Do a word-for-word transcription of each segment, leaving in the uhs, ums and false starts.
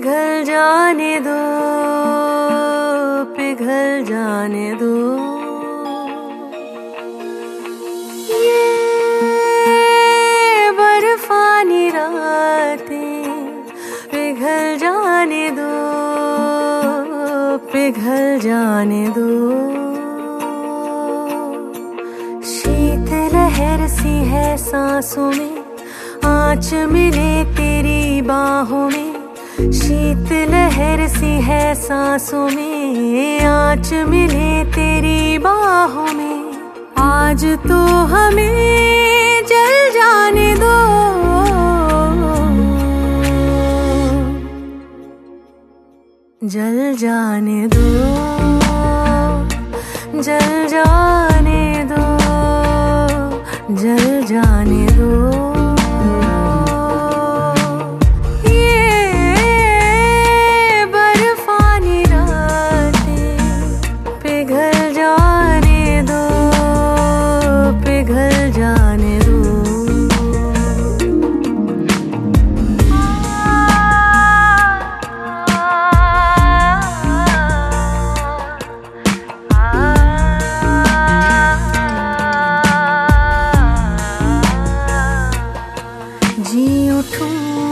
पिघल जाने दो, पिघल जाने दो। ये बर्फानी रातें पिघल जाने दो, पिघल जाने दो। शीत लहर सी है सांसों में, आँच मिले तेरी बाहों में। शीत लहर सी है सांसों में, आँच मिले तेरी बाहों में। आज तो हमें जल जाने दो, जल जाने दो, जल जाने दो, जल जाने दो। जी उठूं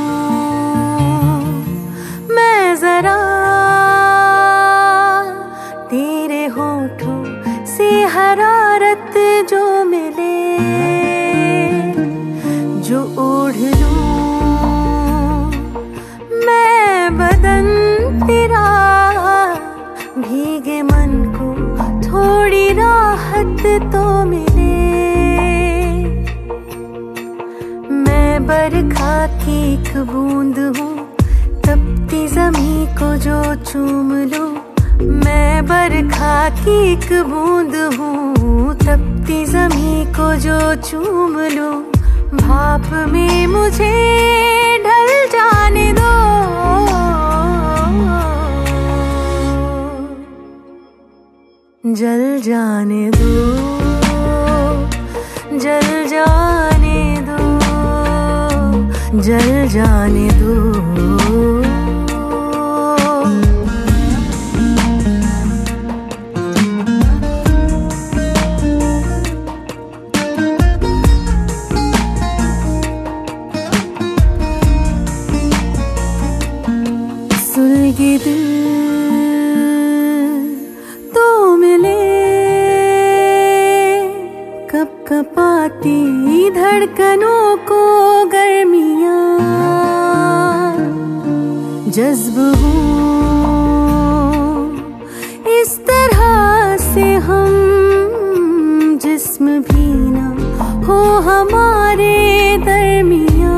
मैं जरा तेरे होठों से हरारत जो मिले, जो ओढ़ लूं मैं बदन तेरा। भीगे मन को थोड़ी राहत तो मिले। मैं बरखा की एक बूंद हूँ, तपती जमी को जो चूम लूं। मैं बरखा की एक बूंद हूँ, तपती जमी को जो चूम लूं। भाप में मुझे ढल जाने दो, जल जाने दो, जल जाने दो, जल जाने दो। सुलगे दिल तो मिले, कप कपाती धड़कनों को गर्मियाँ। जज्ब हूँ इस तरह से हम, जिस्म भी ना हो हमारे दरमियाँ।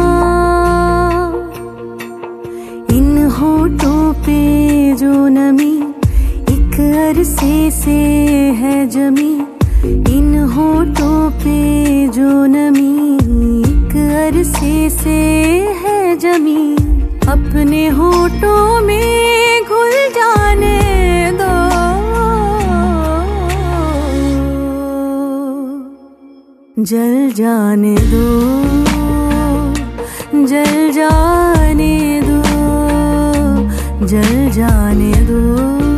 इन होठों पे जो नमी एक अरसे से है जमी। इन होठों पे जो नमी एक अरसे से है जमी। अपने होठों में घुल जाने दो, जल जाने दो, जल जाने दो, जल जाने दो।